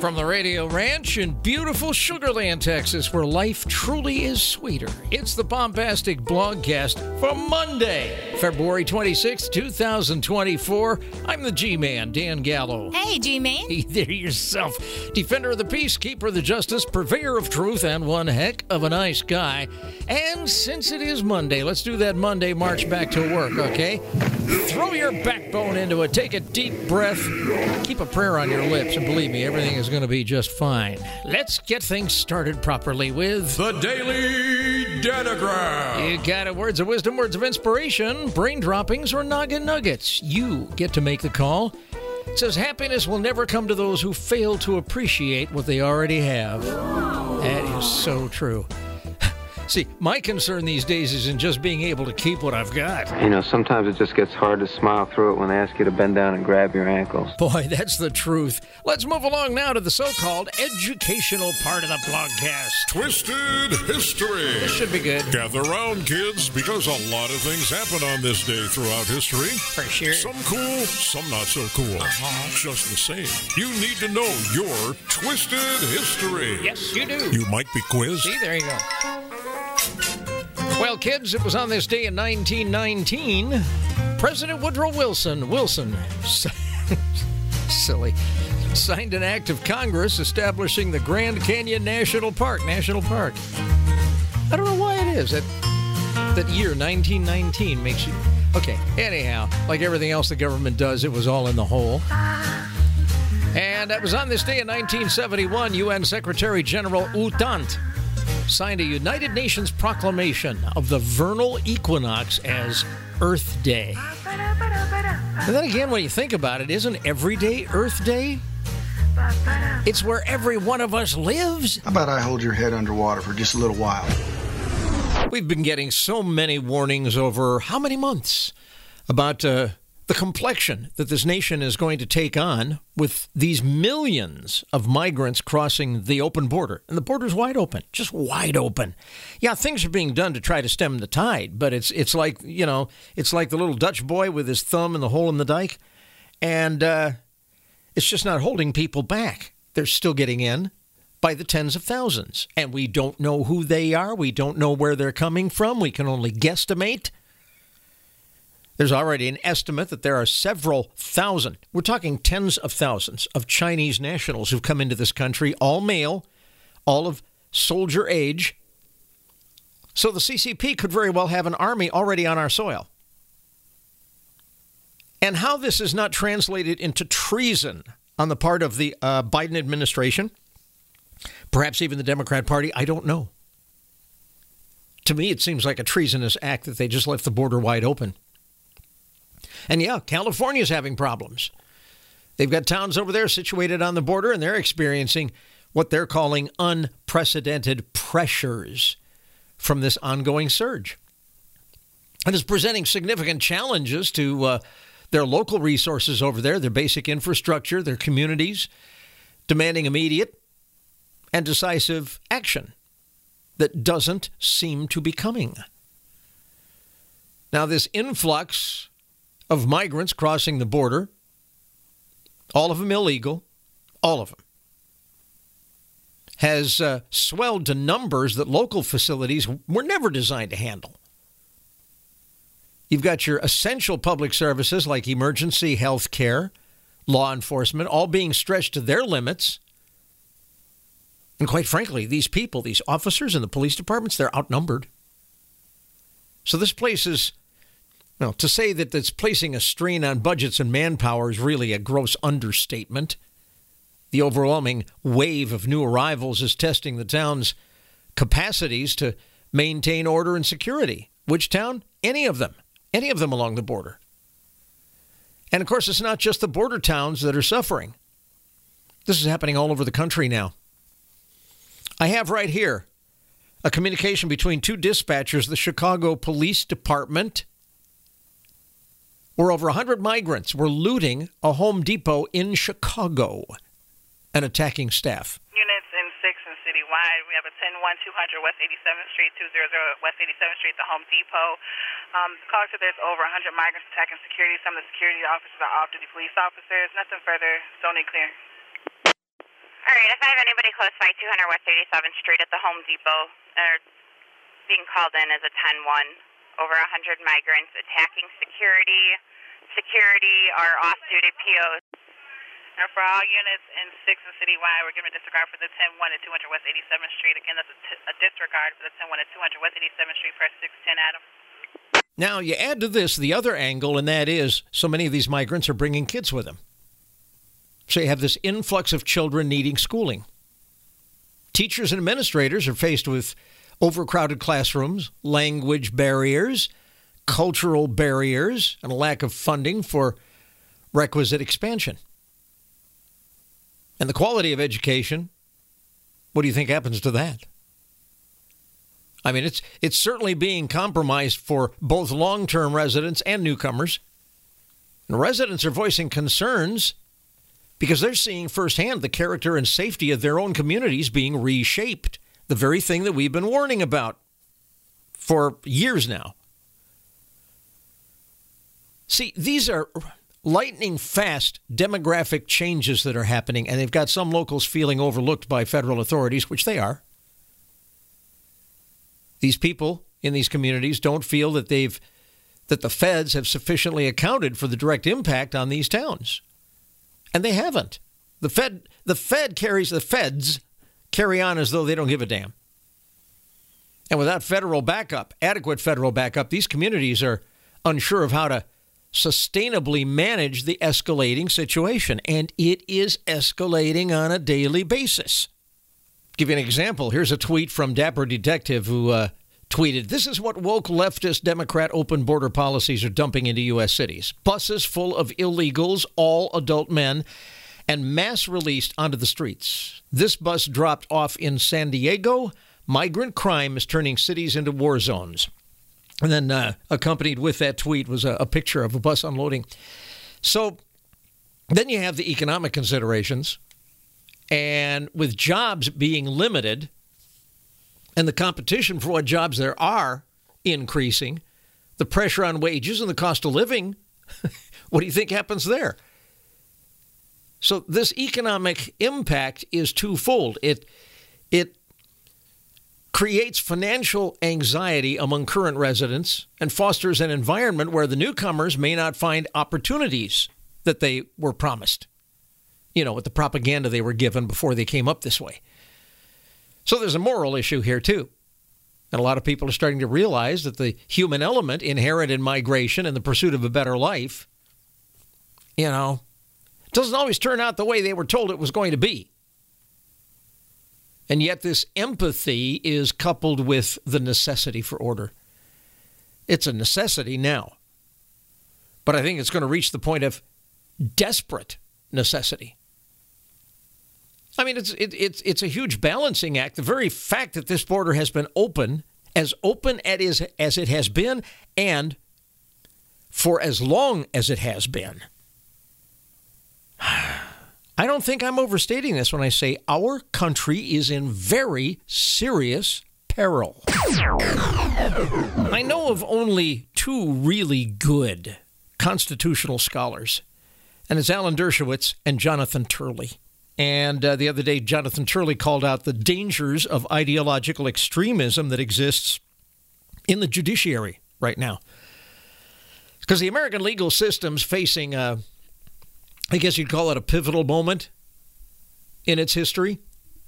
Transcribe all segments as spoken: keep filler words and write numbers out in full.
From the Radio Ranch in beautiful Sugar Land, Texas, where life truly is sweeter, it's the Bombastic Blogcast for Monday, February twenty-sixth, twenty twenty-four. I'm the G-Man, Dan Gallo. Hey, G-Man. Hey there yourself. Defender of the peace, keeper of the justice, purveyor of truth, and one heck of a nice guy. And since it is Monday, let's do that Monday march back to work, okay? Throw your backbone into it. Take a deep breath. Keep a prayer on your lips, and believe me, everything is going to be just fine. Let's get things started properly with the Daily Datagram. You got it. Words of wisdom, words of inspiration, brain droppings, or noggin nuggets. You get to make the call. It says happiness will never come to those who fail to appreciate what they already have. That is so true. See, my concern these days isn't just being able to keep what I've got. You know, sometimes it just gets hard to smile through it when they ask you to bend down and grab your ankles. Boy, that's the truth. Let's move along now to the so-called educational part of the blogcast. Twisted History. This should be good. Gather round, kids, because a lot of things happen on this day throughout history. For sure. Some cool, some not so cool. Uh-huh. Just the same. You need to know your Twisted History. Yes, you do. You might be quizzed. See, there you go. Well, kids, it was on this day in nineteen nineteen, President Woodrow Wilson, Wilson, silly, signed an act of Congress establishing the Grand Canyon National Park, National Park. I don't know why it is. That, that year, nineteen nineteen, makes you... Okay, anyhow, like everything else the government does, it was all in the hole. And it was on this day in nineteen seventy-one, U N Secretary General U Thant signed a United Nations proclamation of the vernal equinox as Earth Day. And then again, when you think about it, isn't every day Earth Day? It's where every one of us lives. How about I hold your head underwater for just a little while? We've been getting so many warnings over how many months about uh, the complexion that this nation is going to take on with these millions of migrants crossing the open border. And the border's wide open, just wide open. Yeah, things are being done to try to stem the tide, but it's it's like, you know, it's like the little Dutch boy with his thumb in the hole in the dike. And uh, it's just not holding people back. They're still getting in by the tens of thousands. And we don't know who they are. We don't know where they're coming from. We can only guesstimate. There's already an estimate that there are several thousand, we're talking tens of thousands of Chinese nationals who've come into this country, all male, all of soldier age. So the C C P could very well have an army already on our soil. And how this is not translated into treason on the part of the uh, Biden administration, perhaps even the Democrat Party, I don't know. To me, it seems like a treasonous act that they just left the border wide open. And yeah, California's having problems. They've got towns over there situated on the border, and they're experiencing what they're calling unprecedented pressures from this ongoing surge. And it's presenting significant challenges to uh, their local resources over there, their basic infrastructure, their communities, demanding immediate and decisive action that doesn't seem to be coming. Now, this influx of migrants crossing the border, all of them illegal, all of them, has uh, swelled to numbers that local facilities were never designed to handle. You've got your essential public services like emergency health care, law enforcement, all being stretched to their limits. And quite frankly, these people, these officers in the police departments, they're outnumbered. So this place is, well, to say that it's placing a strain on budgets and manpower is really a gross understatement. The overwhelming wave of new arrivals is testing the town's capacities to maintain order and security. Which town? Any of them. Any of them along the border. And, of course, it's not just the border towns that are suffering. This is happening all over the country now. I have right here a communication between two dispatchers, the Chicago Police Department, where over one hundred migrants were looting a Home Depot in Chicago and attacking staff. Units in six and citywide. We have a ten one two hundred West eighty-seventh Street, two hundred West eighty-seventh Street, the Home Depot. Um, the caller said there's over one hundred migrants attacking security. Some of the security officers are off-duty police officers. Nothing further. Zoning clear. All right, if I have anybody close by two hundred West eighty-seventh Street at the Home Depot, they're being called in as a ten one. Over one hundred migrants attacking security. Security are off-duty P Os. And for all units in six and citywide, we're giving a disregard for the ten one at two hundred West eighty-seventh Street. Again, that's a, t- a disregard for the ten one at two hundred West eighty-seventh Street. Press six ten, Adam. Now, you add to this the other angle, and that is so many of these migrants are bringing kids with them. So you have this influx of children needing schooling. Teachers and administrators are faced with overcrowded classrooms, language barriers, cultural barriers, and a lack of funding for requisite expansion. And the quality of education, what do you think happens to that? I mean, it's it's certainly being compromised for both long-term residents and newcomers. And residents are voicing concerns because they're seeing firsthand the character and safety of their own communities being reshaped, the very thing that we've been warning about for years now. See, these are lightning-fast demographic changes that are happening, and they've got some locals feeling overlooked by federal authorities, which they are. These people in these communities don't feel that they've that the feds have sufficiently accounted for the direct impact on these towns. And they haven't. The Fed the Fed carries the feds carry on as though they don't give a damn. And without federal backup, adequate federal backup, these communities are unsure of how to sustainably manage the escalating situation. And it is escalating on a daily basis. Give you an example. Here's a tweet from Dapper Detective who uh, tweeted, "This is what woke leftist Democrat open border policies are dumping into U S cities. Buses full of illegals, all adult men, and mass released onto the streets. This bus dropped off in San Diego. Migrant crime is turning cities into war zones." And then uh, accompanied with that tweet was a, a picture of a bus unloading. So then you have the economic considerations. And with jobs being limited and the competition for what jobs there are increasing, the pressure on wages and the cost of living, what do you think happens there? So this economic impact is twofold. It it creates financial anxiety among current residents and fosters an environment where the newcomers may not find opportunities that they were promised, you know, with the propaganda they were given before they came up this way. So there's a moral issue here, too. And a lot of people are starting to realize that the human element inherent in migration and the pursuit of a better life, you know, doesn't always turn out the way they were told it was going to be. And yet this empathy is coupled with the necessity for order. It's a necessity now. But I think it's going to reach the point of desperate necessity. I mean, it's it, it's it's a huge balancing act. The very fact that this border has been open, as open as, as it has been, and for as long as it has been. I don't think I'm overstating this when I say our country is in very serious peril. I know of only two really good constitutional scholars, and it's Alan Dershowitz and Jonathan Turley. And uh, the other day, Jonathan Turley called out the dangers of ideological extremism that exists in the judiciary right now. Because the American legal system's facing, uh, I guess you'd call it a pivotal moment in its history.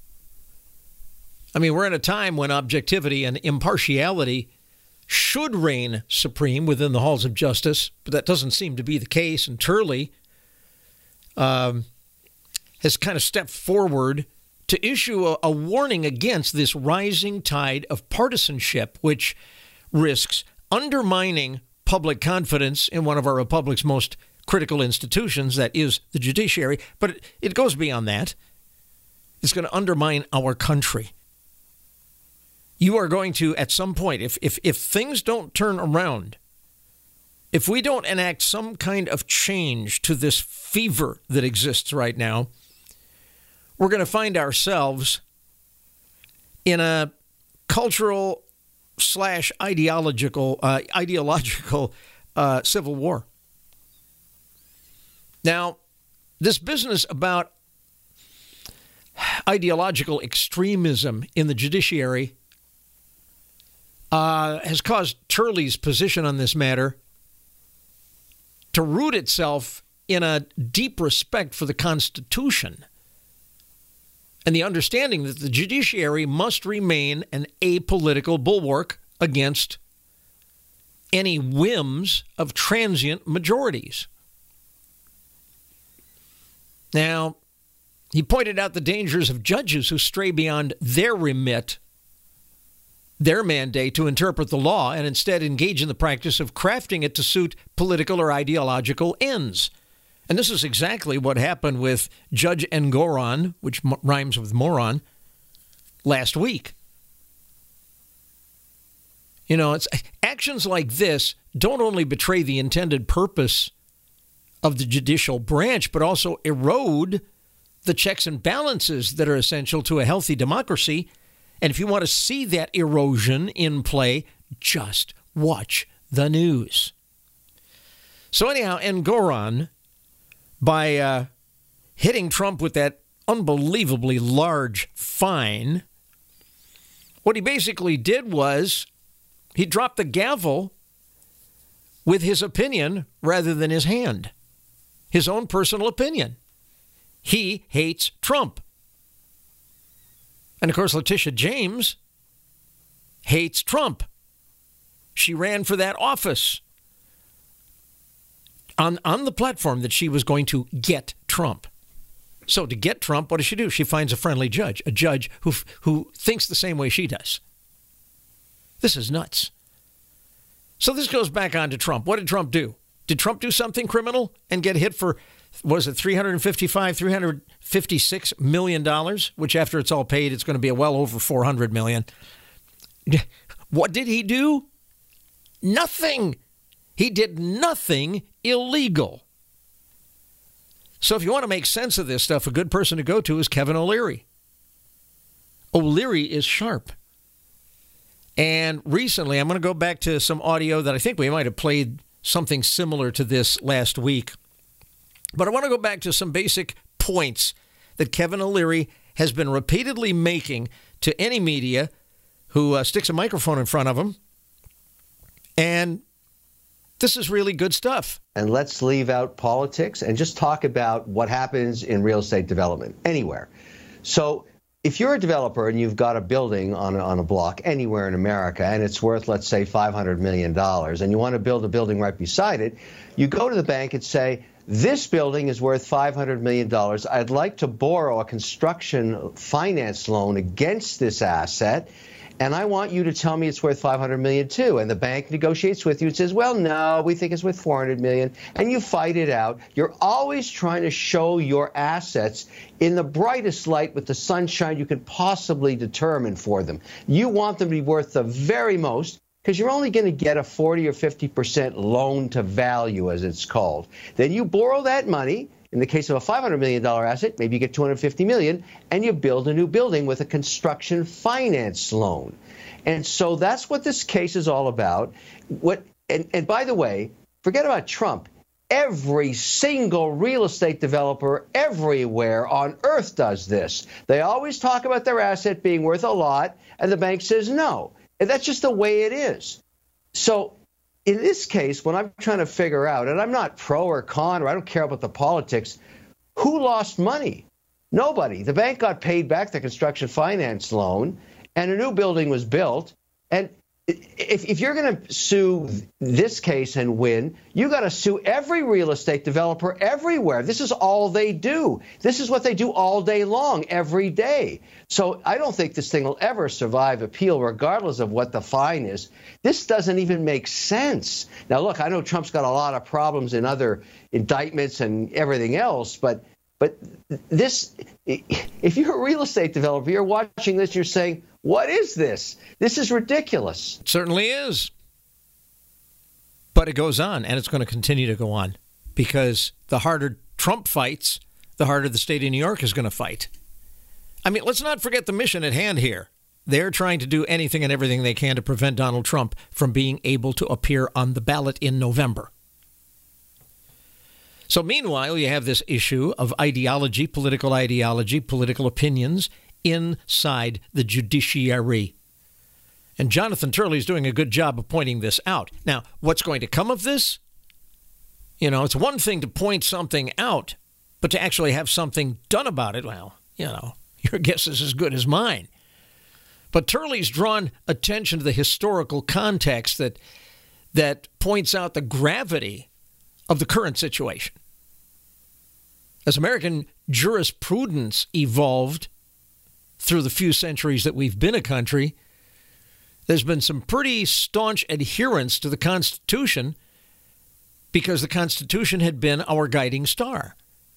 I mean, we're in a time when objectivity and impartiality should reign supreme within the halls of justice, but that doesn't seem to be the case. And Turley um, has kind of stepped forward to issue a, a warning against this rising tide of partisanship, which risks undermining public confidence in one of our republic's most critical institutions, that is the judiciary. But it, it goes beyond that. It's going to undermine our country. You are going to, at some point, if if if things don't turn around, if we don't enact some kind of change to this fever that exists right now, we're going to find ourselves in a cultural slash ideological uh, ideological uh, civil war. Now, this business about ideological extremism in the judiciary uh, has caused Turley's position on this matter to root itself in a deep respect for the Constitution and the understanding that the judiciary must remain an apolitical bulwark against any whims of transient majorities. Now, he pointed out the dangers of judges who stray beyond their remit, their mandate to interpret the law, and instead engage in the practice of crafting it to suit political or ideological ends. And this is exactly what happened with Judge Engoron, which m- rhymes with moron, last week. You know, it's actions like this don't only betray the intended purpose of the judicial branch, but also erode the checks and balances that are essential to a healthy democracy. And if you want to see that erosion in play, just watch the news. So anyhow, Engoron, by uh, hitting Trump with that unbelievably large fine, what he basically did was he dropped the gavel with his opinion rather than his hand, his own personal opinion. He hates Trump. And, of course, Letitia James hates Trump. She ran for that office on, on the platform that she was going to get Trump. So to get Trump, what does she do? She finds a friendly judge, a judge who who thinks the same way she does. This is nuts. So this goes back on to Trump. What did Trump do? Did Trump do something criminal and get hit for, was it three hundred fifty-five, three hundred fifty-six million dollars, which after it's all paid, it's going to be well over four hundred million dollars. What did he do? Nothing. He did nothing illegal. So if you want to make sense of this stuff, a good person to go to is Kevin O'Leary. O'Leary is sharp. And recently, I'm going to go back to some audio that I think we might have played something similar to this last week. But I want to go back to some basic points that Kevin O'Leary has been repeatedly making to any media who uh, sticks a microphone in front of him. And this is really good stuff. And let's leave out politics and just talk about what happens in real estate development anywhere. So if you're a developer and you've got a building on a, on a block anywhere in America and it's worth, let's say, five hundred million dollars, and you want to build a building right beside it, you go to the bank and say, this building is worth five hundred million dollars. I'd like to borrow a construction finance loan against this asset, and I want you to tell me it's worth five hundred million dollars too. And the bank negotiates with you and says, well, no, we think it's worth four hundred million dollars. And you fight it out. You're always trying to show your assets in the brightest light with the sunshine you can possibly determine for them. You want them to be worth the very most, because you're only going to get a forty or fifty percent loan to value, as it's called. Then you borrow that money. In the case of a five hundred million dollars asset, maybe you get two hundred fifty million dollars, and you build a new building with a construction finance loan. And so that's what this case is all about. What and, and by the way, forget about Trump. Every single real estate developer everywhere on earth does this. They always talk about their asset being worth a lot, and the bank says no. And that's just the way it is. So in this case, when I'm trying to figure out, and I'm not pro or con, or I don't care about the politics, who lost money? Nobody. The bank got paid back the construction finance loan, and a new building was built. And if, if you're going to sue this case and win, you got to sue every real estate developer everywhere. This is all they do. This is what they do all day long, every day. So I don't think this thing will ever survive appeal, regardless of what the fine is. This doesn't even make sense. Now, look, I know Trump's got a lot of problems in other indictments and everything else, but but this, if you're a real estate developer, you're watching this, you're saying, what is this? This is ridiculous. It certainly is. But it goes on, and it's going to continue to go on, because the harder Trump fights, the harder the state of New York is going to fight. I mean, let's not forget the mission at hand here. They're trying to do anything and everything they can to prevent Donald Trump from being able to appear on the ballot in November. So meanwhile, you have this issue of ideology, political ideology, political opinions inside the judiciary. And Jonathan Turley is doing a good job of pointing this out. Now, what's going to come of this? You know, it's one thing to point something out, but to actually have something done about it, well, you know, your guess is as good as mine. But Turley's drawn attention to the historical context that that points out the gravity of the current situation. As American jurisprudence evolved through the few centuries that we've been a country, there's been some pretty staunch adherence to the Constitution because the Constitution had been our guiding star.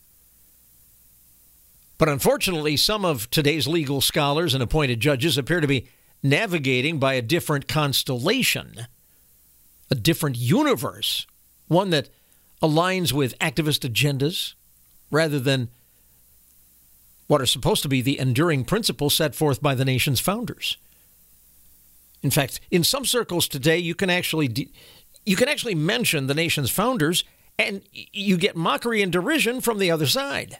But unfortunately, some of today's legal scholars and appointed judges appear to be navigating by a different constellation, a different universe, one that aligns with activist agendas rather than what are supposed to be the enduring principles set forth by the nation's founders. In fact, in some circles today, you can actually de- you can actually mention the nation's founders, and you get mockery and derision from the other side.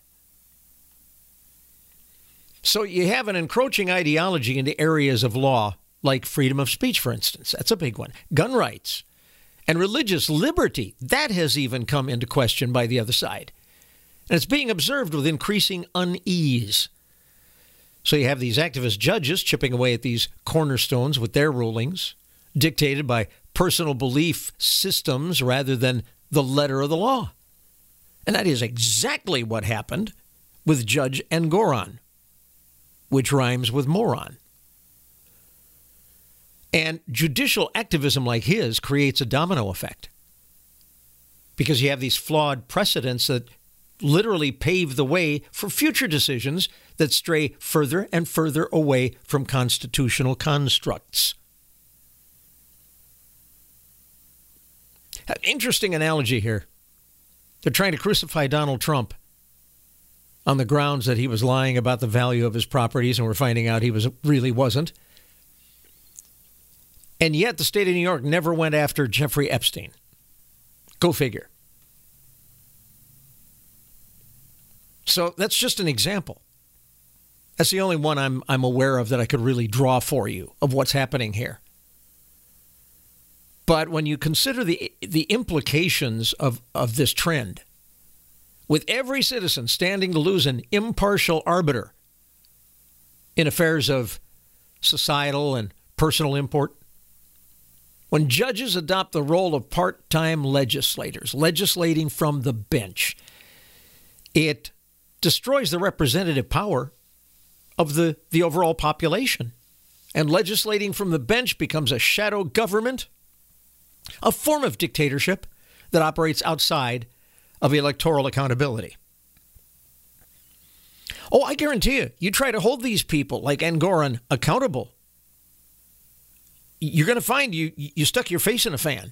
So you have an encroaching ideology into areas of law, like freedom of speech, for instance. That's a big one. Gun rights and religious liberty, that has even come into question by the other side. And it's being observed with increasing unease. So you have these activist judges chipping away at these cornerstones with their rulings, dictated by personal belief systems rather than the letter of the law. And that is exactly what happened with Judge Engoron, which rhymes with moron. And judicial activism like his creates a domino effect because you have these flawed precedents that literally pave the way for future decisions that stray further and further away from constitutional constructs. Interesting analogy here. They're trying to crucify Donald Trump on the grounds that he was lying about the value of his properties, and we're finding out he was really wasn't. And yet the state of New York never went after Jeffrey Epstein. Go figure. So that's just an example. That's the only one I'm I'm aware of that I could really draw for you of what's happening here. But when you consider the the implications of, of this trend, with every citizen standing to lose an impartial arbiter in affairs of societal and personal import, when judges adopt the role of part-time legislators, legislating from the bench, it destroys the representative power of the, the overall population. And legislating from the bench becomes a shadow government, a form of dictatorship that operates outside of electoral accountability. Oh, I guarantee you, you try to hold these people like Engoron accountable, you're going to find you you stuck your face in a fan.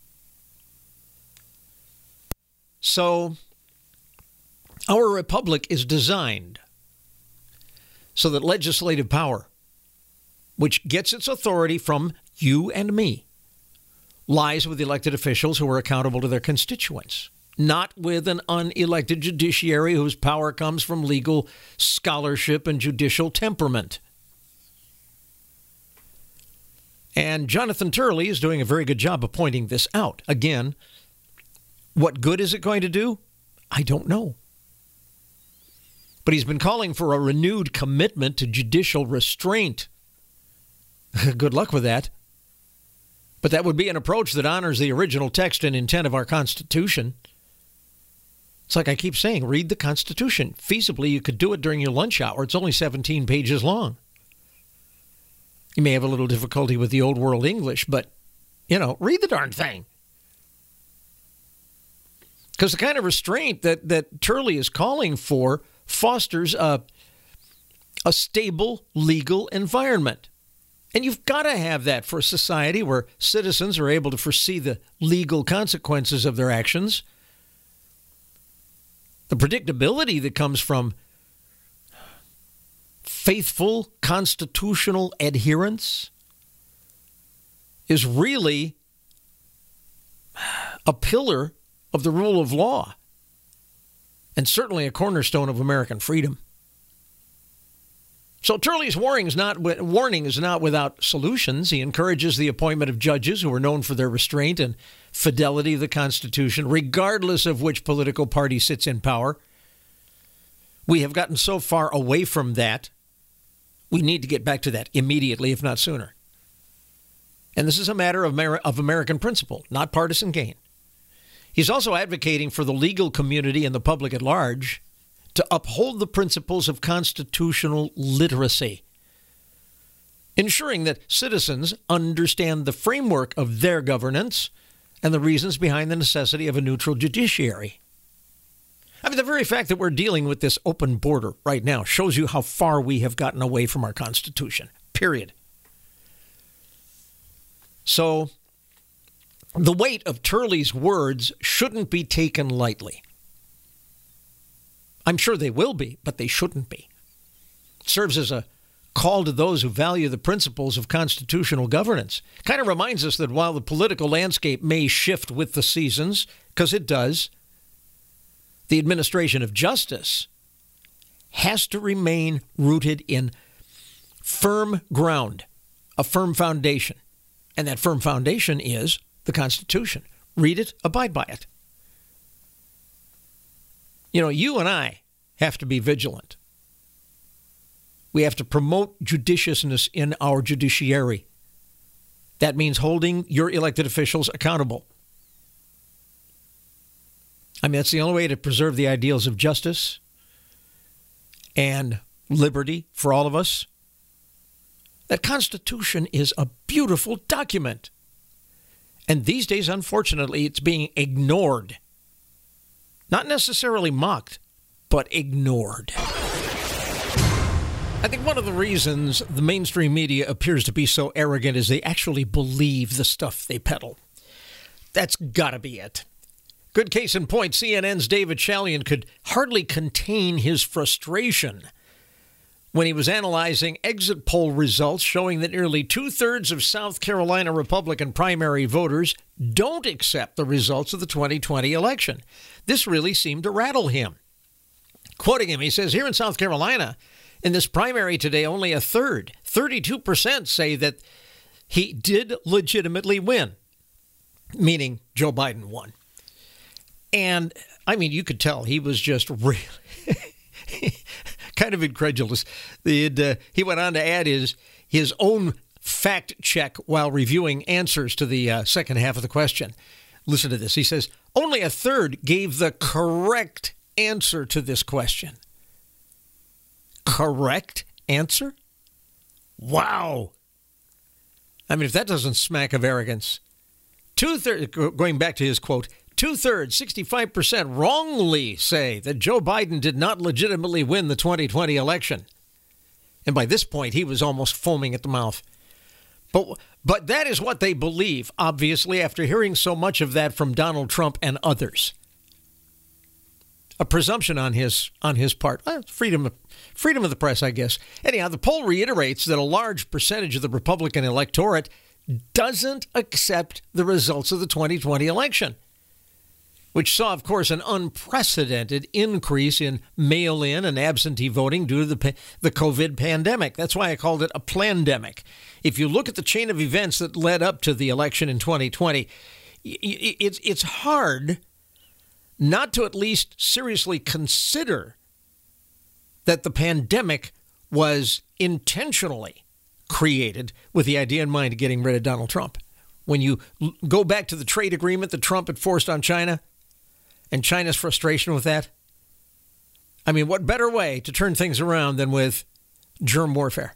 So our republic is designed so that legislative power, which gets its authority from you and me, lies with elected officials who are accountable to their constituents, not with an unelected judiciary whose power comes from legal scholarship and judicial temperament. And Jonathan Turley is doing a very good job of pointing this out. Again, what good is it going to do? I don't know. But he's been calling for a renewed commitment to judicial restraint. Good luck with that. But that would be an approach that honors the original text and intent of our Constitution. It's like I keep saying, read the Constitution. Feasibly, you could do it during your lunch hour. It's only seventeen pages long. You may have a little difficulty with the old world English, but, you know, read the darn thing. Because the kind of restraint that, that Turley is calling for fosters a, a stable legal environment. And you've got to have that for a society where citizens are able to foresee the legal consequences of their actions. The predictability that comes from faithful constitutional adherence is really a pillar of the rule of law. and certainly a cornerstone of American freedom. So Turley's warning is not warning is not without solutions. He encourages the appointment of judges who are known for their restraint and fidelity to the Constitution, regardless of which political party sits in power. We have gotten so far away from that, we need to get back to that immediately, if not sooner. And this is a matter of, Amer- of American principle, not partisan gain. He's also advocating for the legal community and the public at large to uphold the principles of constitutional literacy, ensuring that citizens understand the framework of their governance and the reasons behind the necessity of a neutral judiciary. I mean, the very fact that we're dealing with this open border right now shows you how far we have gotten away from our Constitution, period. So the weight of Turley's words shouldn't be taken lightly. I'm sure they will be, but they shouldn't be. It serves as a call to those who value the principles of constitutional governance. Kind of reminds us that while the political landscape may shift with the seasons, because it does, the administration of justice has to remain rooted in firm ground, a firm foundation. And that firm foundation is the Constitution. Read it, abide by it. You know, you and I have to be vigilant. We have to promote judiciousness in our judiciary. That means holding your elected officials accountable. I mean, that's the only way to preserve the ideals of justice and liberty for all of us. That Constitution is a beautiful document. And these days, unfortunately, it's being ignored. Not necessarily mocked, but ignored. I think one of the reasons the mainstream media appears to be so arrogant is they actually believe the stuff they peddle. That's got to be it. Good case in point, C N N's David Chalian could hardly contain his frustration when he was analyzing exit poll results showing that nearly two-thirds of South Carolina Republican primary voters don't accept the results of the twenty twenty election. This really seemed to rattle him. Quoting him, he says, here in South Carolina, in this primary today, only a third, thirty-two percent say that he did legitimately win, meaning Joe Biden won. And, I mean, you could tell he was just really kind of incredulous. Uh, he went on to add his, his own fact check while reviewing answers to the uh, second half of the question. Listen to this. He says, only a third gave the correct answer to this question. Correct answer? Wow. I mean, if that doesn't smack of arrogance. Two-thirds, going back to his quote, two-thirds, sixty-five percent wrongly say that Joe Biden did not legitimately win the twenty twenty election. And by this point, he was almost foaming at the mouth. But but that is what they believe, obviously, after hearing so much of that from Donald Trump and others. A presumption on his on his part. Well, freedom of, freedom of the press, I guess. Anyhow, the poll reiterates that a large percentage of the Republican electorate doesn't accept the results of the twenty twenty election, which saw, of course, an unprecedented increase in mail-in and absentee voting due to the the COVID pandemic. That's why I called it a plandemic. If you look at the chain of events that led up to the election in twenty twenty, it's it's hard not to at least seriously consider that the pandemic was intentionally created with the idea in mind of getting rid of Donald Trump. When you go back to the trade agreement that Trump had forced on China and China's frustration with that, I mean, what better way to turn things around than with germ warfare?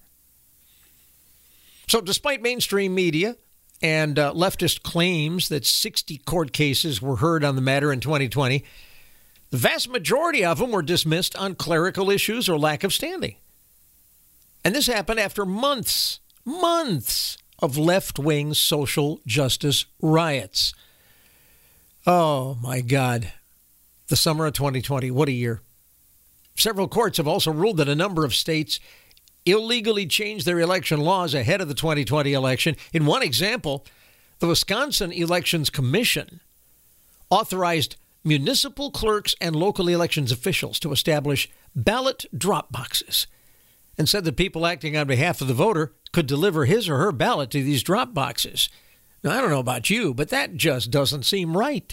So despite mainstream media and uh, leftist claims that sixty court cases were heard on the matter in twenty twenty, the vast majority of them were dismissed on clerical issues or lack of standing. And this happened after months, months of left-wing social justice riots. Oh, my God. The summer of twenty twenty, what a year. Several courts have also ruled that a number of states illegally changed their election laws ahead of the twenty twenty election. In one example, the Wisconsin Elections Commission authorized municipal clerks and local elections officials to establish ballot drop boxes and said that people acting on behalf of the voter could deliver his or her ballot to these drop boxes. Now, I don't know about you, but that just doesn't seem right.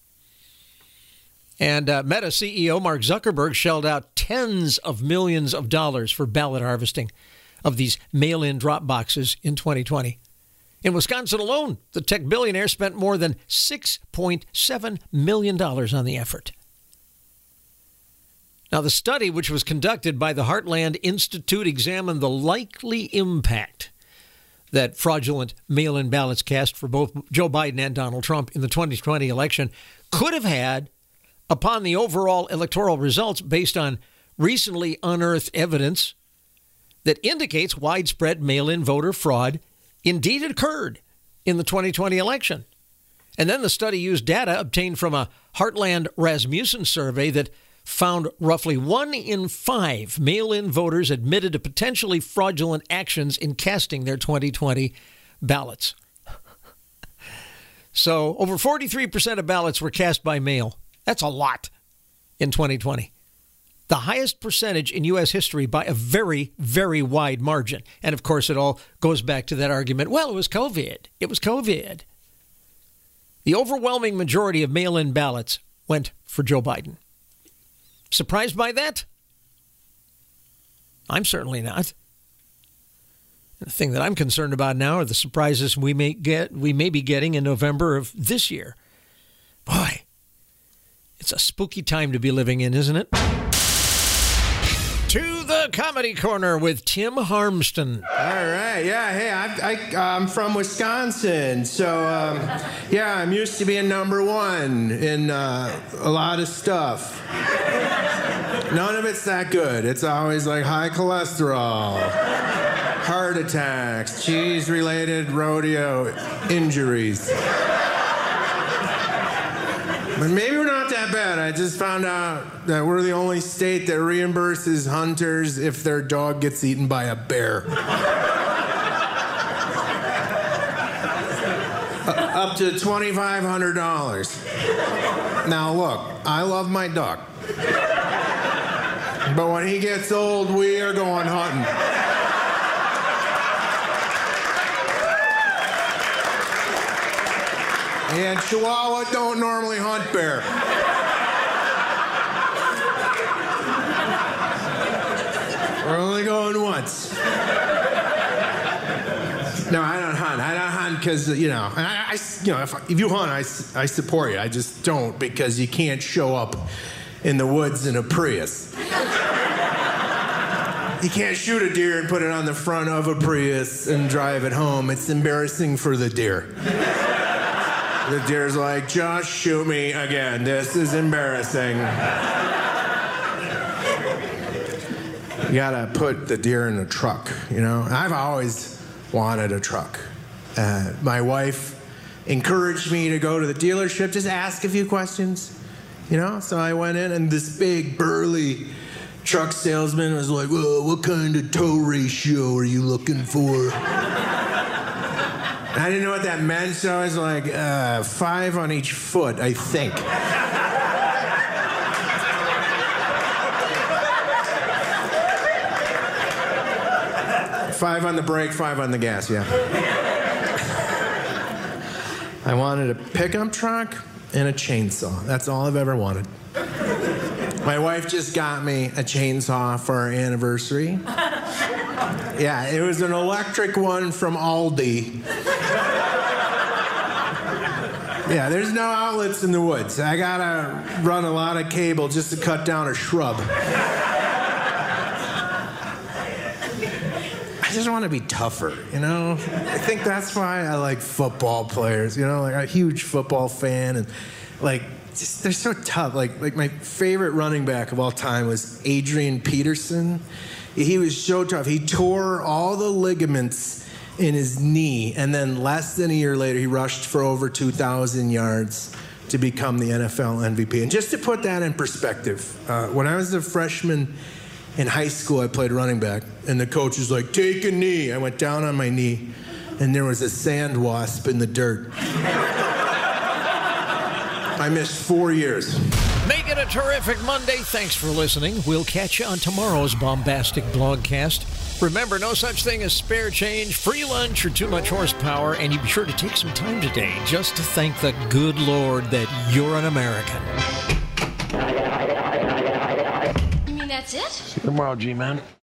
And uh, Meta C E O Mark Zuckerberg shelled out tens of millions of dollars for ballot harvesting of these mail-in drop boxes in twenty twenty. In Wisconsin alone, the tech billionaire spent more than six point seven million dollars on the effort. Now, the study, which was conducted by the Heartland Institute, examined the likely impact that fraudulent mail-in ballots cast for both Joe Biden and Donald Trump in the twenty twenty election could have had upon the overall electoral results based on recently unearthed evidence that indicates widespread mail-in voter fraud indeed occurred in the twenty twenty election. And then the study used data obtained from a Heartland Rasmussen survey that found roughly one in five mail-in voters admitted to potentially fraudulent actions in casting their twenty twenty ballots. So over forty-three percent of ballots were cast by mail. That's a lot in twenty twenty. The highest percentage in U S history by a very, very wide margin. And of course, it all goes back to that argument, well, it was COVID. It was COVID. The overwhelming majority of mail-in ballots went for Joe Biden. Surprised by that? I'm certainly not. The thing that I'm concerned about now are the surprises we may get, we may be getting in November of this year. Boy, it's a spooky time to be living in, isn't it? To the Comedy Corner with Tim Harmston. All right, yeah, hey, I, I, I'm from Wisconsin, so um, yeah, I'm used to being number one in uh, a lot of stuff. None of it's that good. It's always like high cholesterol, heart attacks, cheese-related rodeo injuries. But maybe we're not that bad. I just found out that we're the only state that reimburses hunters if their dog gets eaten by a bear. uh, up to twenty-five hundred dollars. Now, look, I love my dog. But when he gets old, we are going hunting. And Chihuahua don't normally hunt bear. We're only going once. No, I don't hunt. I don't hunt because, you know, and I, I, you know, if, if you hunt, I, I support you. I just don't because you can't show up in the woods in a Prius. You can't shoot a deer and put it on the front of a Prius and drive it home. It's embarrassing for the deer. The deer's like, just shoot me again. This is embarrassing. You gotta put the deer in a truck, you know? I've always wanted a truck. Uh, my wife encouraged me to go to the dealership, just ask a few questions, you know? So I went in, and this big, burly truck salesman was like, well, what kind of tow ratio are you looking for? I didn't know what that meant, so I was like, uh, five on each foot, I think. Five on the brake, five on the gas, yeah. I wanted a pickup truck and a chainsaw. That's all I've ever wanted. My wife just got me a chainsaw for our anniversary. Yeah, it was an electric one from Aldi. Yeah, there's no outlets in the woods. I gotta run a lot of cable just to cut down a shrub. I just want to be tougher, you know? I think that's why I like football players, you know? Like, I'm a huge football fan, and, like, just, they're so tough. Like, like my favorite running back of all time was Adrian Peterson. He was so tough. He tore all the ligaments in his knee, and then less than a year later, he rushed for over two thousand yards to become the N F L M V P. And just to put that in perspective, uh, when I was a freshman in high school, I played running back, and the coach was like, take a knee. I went down on my knee, and there was a sand wasp in the dirt. I missed four years. Make it a terrific Monday. Thanks for listening. We'll catch you on tomorrow's bombastic blogcast. Remember, no such thing as spare change, free lunch, or too much horsepower, and you be sure to take some time today just to thank the good Lord that you're an American. You mean that's it? See you tomorrow, G-Man.